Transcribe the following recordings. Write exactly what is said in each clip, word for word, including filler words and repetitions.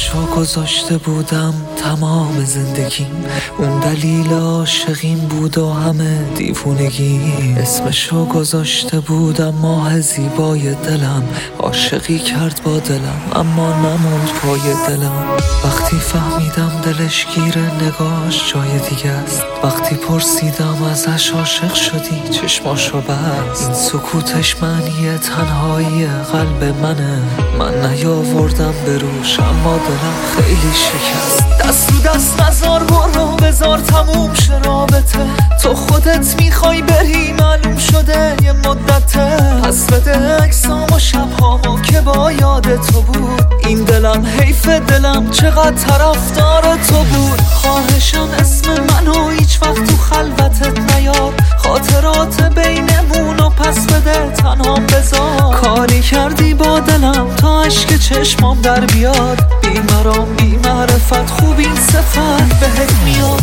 اسمشو گذاشته بودم تمام زندگیم، اون دلیل عاشقیم بود و همه دیوونگیم. اسمشو گذاشته بودم ماه زیبای دلم، عاشقی کرد با دلم اما نموند پای دلم. وقتی فهمیدم دلش گیره نگاش جای دیگه است، وقتی پرسیدم ازش عاشق شدی چشماشو بست. این سکوتش معنی تنهایی قلب منه، من نیاوردم بروش اما دلم خیلی شکست. دست رو دست نزار برو بزار تموم شه رابطه، تو خودت میخوای بری معلوم شده یه مدته. پس بده اکسام و شبهامو که با یاد تو بود، این دلم حیف دلم چقدر طرفدار تو بود. خواهشم اسم منو هیچ وقت تو خلوتت نیار، خاطرات بینمون و پس بده تنها بذار. کاری کردی با دلم تا عشق چشمام در بیاد، بی مرام بی معرفت خوب این صفت بهت میاد.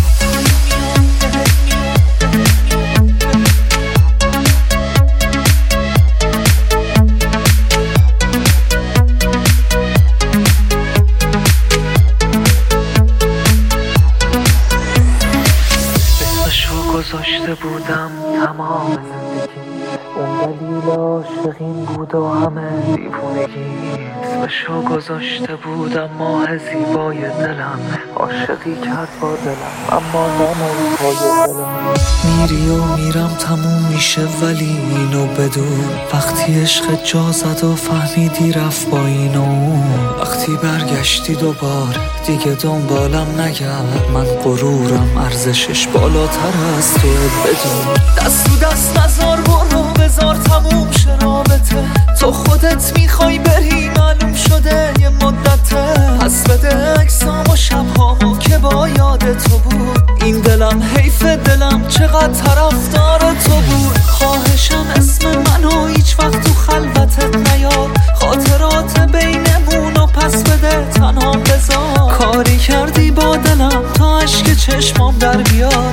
گذاشته بودم تمام زندگی، اون دلیل عاشقیم بود و همه دیوونگی. اسمشو گذاشته بودم ماه زیبای دلم، عاشقی کرد با دلم اما نموند پای دلم. میری و میرم تموم میشه ولی اینو بدون، وقتی عشق جا زد و فهمیدی رفت با این و اون. وقتی برگشتی دوباره دیگه دنبالم نگرد، من غرورم ارزشش بالاتر از تو بدون. دست رو دست نزار برو بزار تموم شه رابطه، تو خودت میخوای بری معلوم شده یه مدته. پس بده اکسام و شبهامو که با یاد تو بود، این دلم حیف دلم چقدر طرفدار تو بود. خواهشم اسم منو هیچ وقت تو خلوتت نیار، خاطرات بینمون و پس بده تنها بذار. کاری کردی با دلم تا عشق چشمام در بیاد،